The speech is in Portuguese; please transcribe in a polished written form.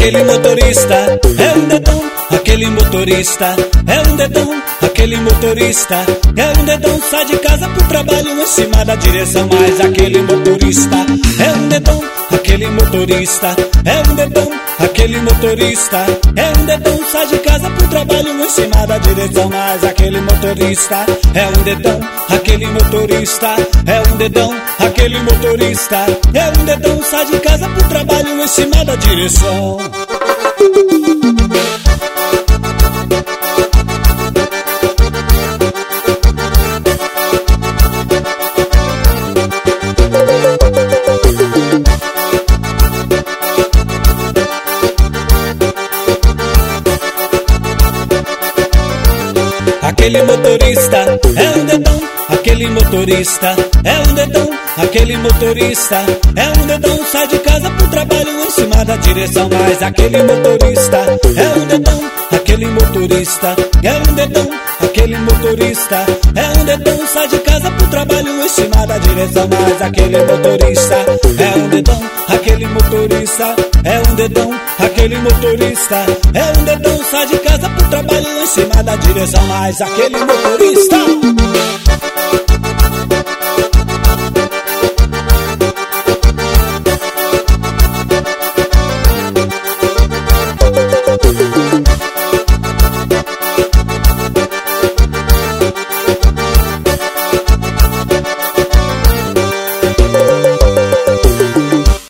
aquele motorista é um dedão, aquele motorista é um dedão, aquele motorista é um dedão, sai de casa pro trabalho em cima da direção, mas aquele motorista é um dedão, aquele motorista é um dedão, aquele motorista é um dedão, sai de casa pro trabalho em cima da direção, mas aquele motorista é um dedão, aquele motorista é um dedão, aquele motorista é um dedão, sai de casa pro trabalho em cima da direção. Aquele motorista é um dedão, aquele motorista é um dedão, aquele motorista é um dedão, sai de casa pro trabalho em cima da direção, mas aquele motorista é um dedão, aquele motorista é um dedão, aquele motorista é um dedão, sai de casa pro trabalho em cima da direção, mas aquele motorista é um dedão, aquele motorista é um dedão, aquele motorista é um dedão, sai de casa pro trabalho em cima da direção, mas aquele motorista